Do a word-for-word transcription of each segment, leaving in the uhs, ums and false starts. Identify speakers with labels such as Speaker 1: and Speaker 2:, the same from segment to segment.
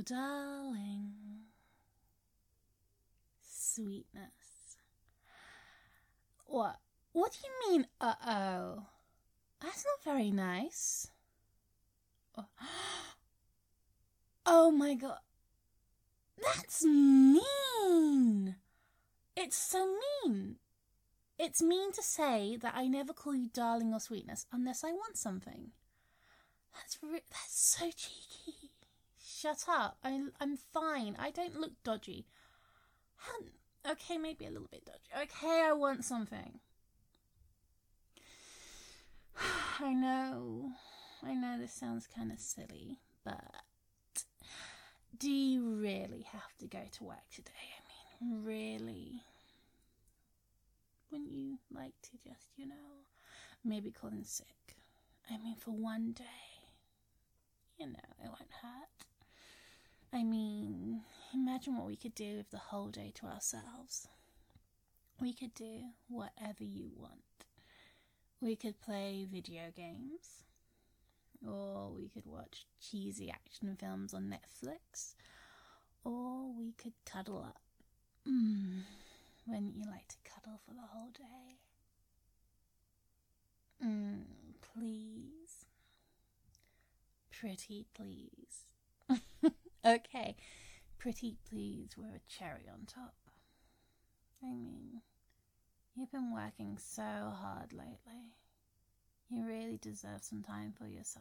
Speaker 1: darling. Sweetness. What? What do you mean, uh-oh? That's not very nice. Oh, oh my god. That's mean. It's so mean. It's mean to say that I never call you darling or sweetness unless I want something. That's re- that's so cheeky. Shut up. I, I'm fine. I don't look dodgy. How, okay, maybe a little bit dodgy. Okay, I want something. I know. I know this sounds kind of silly, but do you really have to go to work today? I mean, really? Wouldn't you like to just, you know, maybe call in sick? I mean, for one day. You know, it won't hurt. I mean, imagine what we could do with the whole day to ourselves. We could do whatever you want. We could play video games. Or we could watch cheesy action films on Netflix. Or we could cuddle up. Mm. Wouldn't you like to cuddle for the whole day? Mm, please. Pretty please. Okay, pretty please with a cherry on top. I mean, you've been working so hard lately. You really deserve some time for yourself.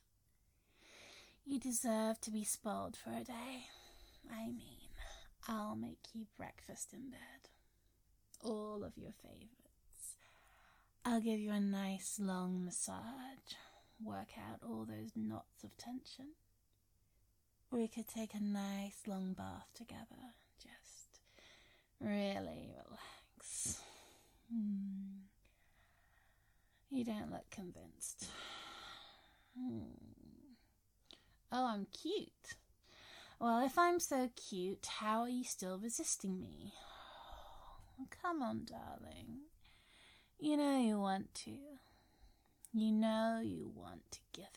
Speaker 1: You deserve to be spoiled for a day. I mean, I'll make you breakfast in bed. All of your favorites. I'll give you a nice long massage. Work out all those knots of tension. We could take a nice long bath together. Just really relax. Hmm. You don't look convinced. Hmm. Oh, I'm cute. Well, if I'm so cute, how are you still resisting me? Come on, darling. You know you want to. You know you want to give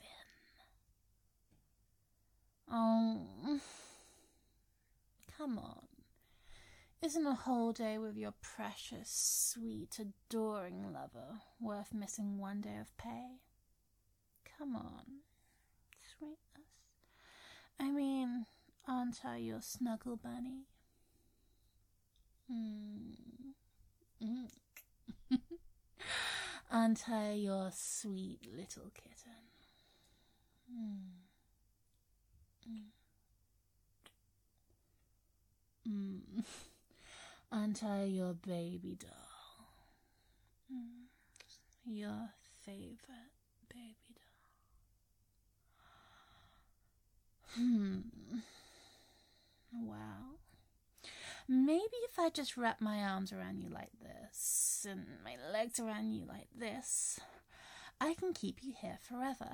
Speaker 1: in. Oh, come on. Isn't a whole day with your precious, sweet, adoring lover worth missing one day of pay? Come on, sweetness. I mean, aren't I your snuggle bunny? Mm. Mm. Aren't I your sweet little kitten? Mm. Mm. Mm. Aren't I your baby doll? Mm. Your favorite baby doll? Hmm. Wow. Maybe if I just wrap my arms around you like this, and my legs around you like this, I can keep you here forever.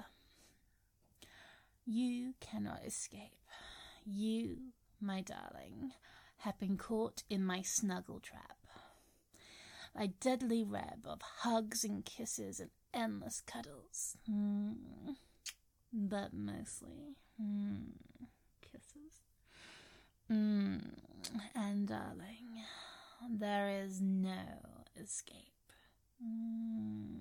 Speaker 1: You cannot escape. You, my darling, have been caught in my snuggle trap. My deadly web of hugs and kisses and endless cuddles. Mm. But mostly, mm, kisses. Mm. And darling, there is no escape. Mm.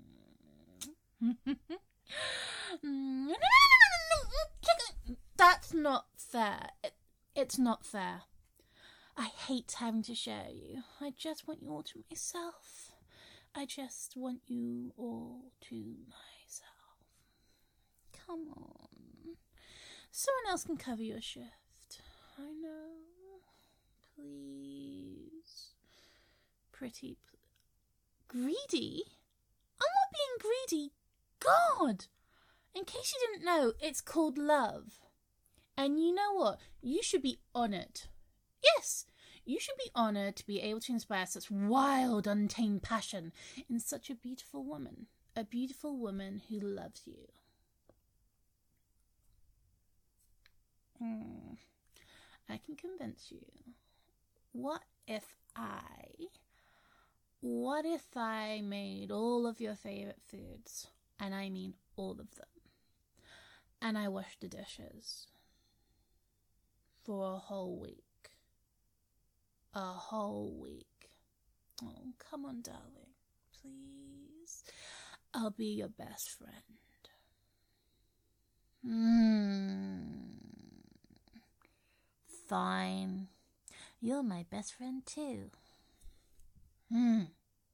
Speaker 1: That's not fair. It, it's not fair. I hate having to share you. I just want you all to myself. I just want you all to myself. Come on. Someone else can cover your shift. I know. Please. Pretty. Pl- greedy? I'm not being greedy. God! In case you didn't know, it's called love. And you know what? You should be honoured. Yes, you should be honoured to be able to inspire such wild, untamed passion in such a beautiful woman. A beautiful woman who loves you. Hmm. I can convince you. What if I... What if I made all of your favourite foods? And I mean all of them. And I washed the dishes. for a whole week. A whole week. Oh, come on, darling. Please. I'll be your best friend. Hmm. Fine. You're my best friend too. Hmm.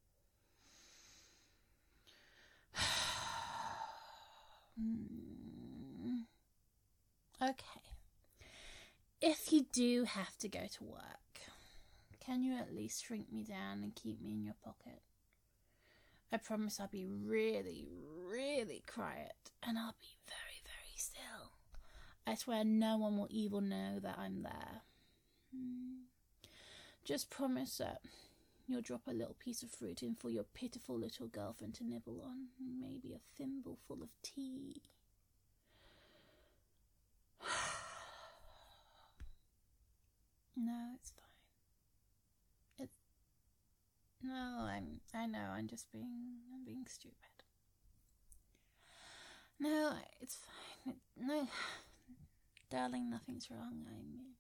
Speaker 1: Okay. If you do have to go to work, can you at least shrink me down and keep me in your pocket? I promise I'll be really, really quiet, and I'll be very, very still. I swear no one will even know that I'm there. Hmm. Just promise that you'll drop a little piece of fruit in for your pitiful little girlfriend to nibble on. Maybe a thimble full of tea. No, it's fine. It's no, I'm. I know. I'm just being. I'm being stupid. No, it's fine. It, no, darling, nothing's wrong. I mean,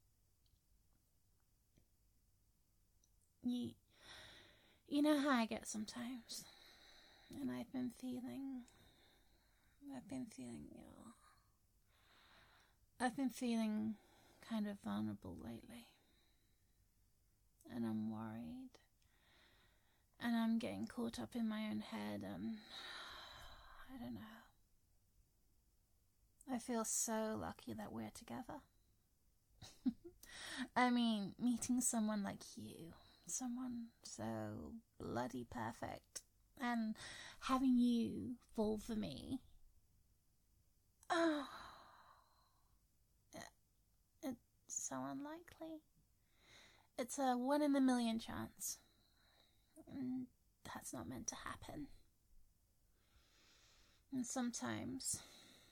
Speaker 1: you. You know how I get sometimes, and I've been feeling. I've been feeling ill. I've been feeling kind of vulnerable lately. And I'm worried. And I'm getting caught up in my own head, and I don't know. I feel so lucky that we're together. I mean, meeting someone like you, someone so bloody perfect, and having you fall for me. Oh, it's so unlikely. It's a one in a million chance. And that's not meant to happen. And sometimes,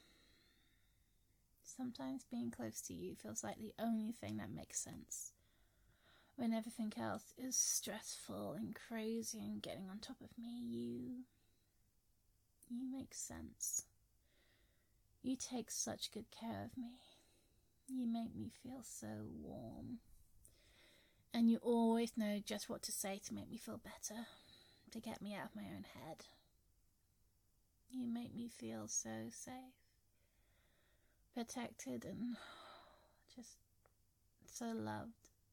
Speaker 1: sometimes being close to you feels like the only thing that makes sense. When everything else is stressful and crazy and getting on top of me, you, you make sense. You take such good care of me. You make me feel so warm. And you always know just what to say to make me feel better, to get me out of my own head. You make me feel so safe, protected, and just so loved.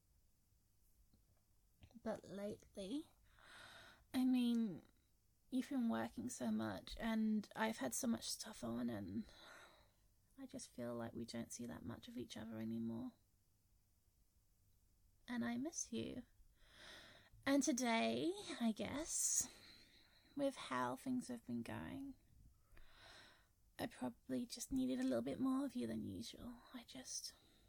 Speaker 1: But lately, I mean, you've been working so much, and I've had so much stuff on, and I just feel like we don't see that much of each other anymore. And I miss you. And today, I guess, with how things have been going, I probably just needed a little bit more of you than usual. I just...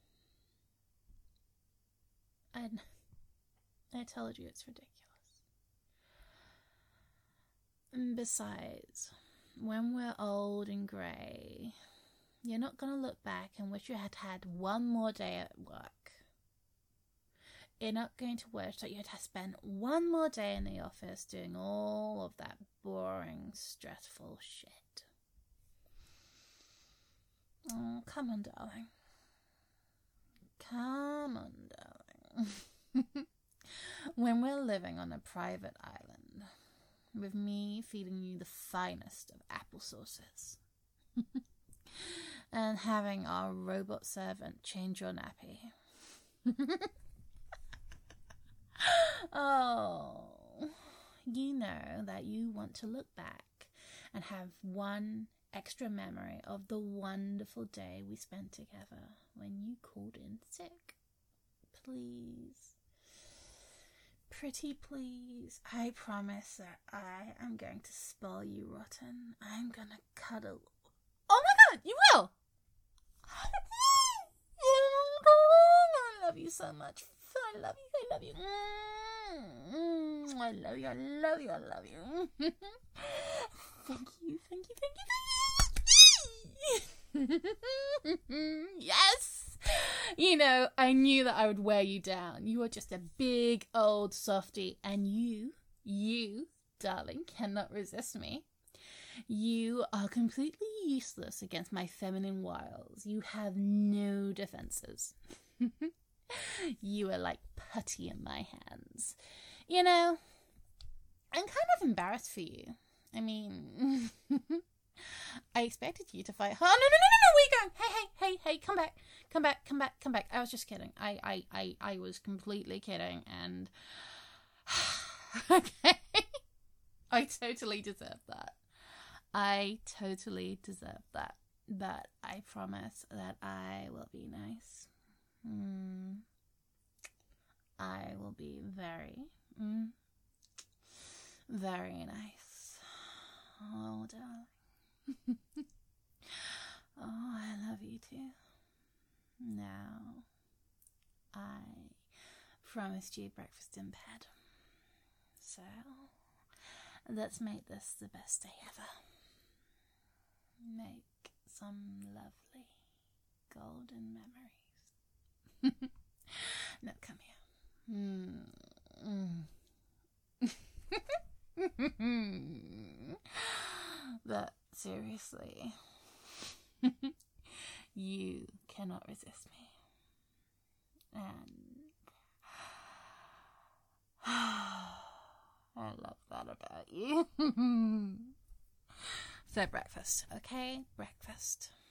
Speaker 1: I, I told you it's ridiculous. And besides, when we're old and grey, you're not going to look back and wish you had had one more day at work. You're not going to wish that you had to spend one more day in the office doing all of that boring, stressful shit. Oh, come on, darling. Come on, darling. When we're living on a private island, with me feeding you the finest of apple sauces, and having our robot servant change your nappy. Oh, you know that you want to look back and have one extra memory of the wonderful day we spent together when you called in sick. Please, pretty please, I promise that I am going to spoil you rotten. I'm gonna cuddle. Oh my god, you will! I love you so much. I love you, I love you. Mm-hmm. I love you, I love you, I love you. Thank you, thank you, thank you, thank you. Yes! You know, I knew that I would wear you down. You are just a big old softie, and you, you, darling, cannot resist me. You are completely useless against my feminine wiles. You have no defenses. You are like putty in my hands. You know, I'm kind of embarrassed for you. I mean, I expected you to fight her. Oh, no, no, no, no, no, where are you going? Hey, hey, hey, hey, come back. Come back, come back, come back. I was just kidding. I, I, I, I was completely kidding, and... okay. I totally deserve that. I totally deserve that. But I promise that I will be nice. Mm. I will be very, mm, very nice. Oh, darling. Oh, I love you too. Now, I promised you breakfast in bed. So, let's make this the best day ever. Make some lovely golden memories. Now, come here. Mm. But seriously, you cannot resist me. And I love that about you. So breakfast, okay? Breakfast.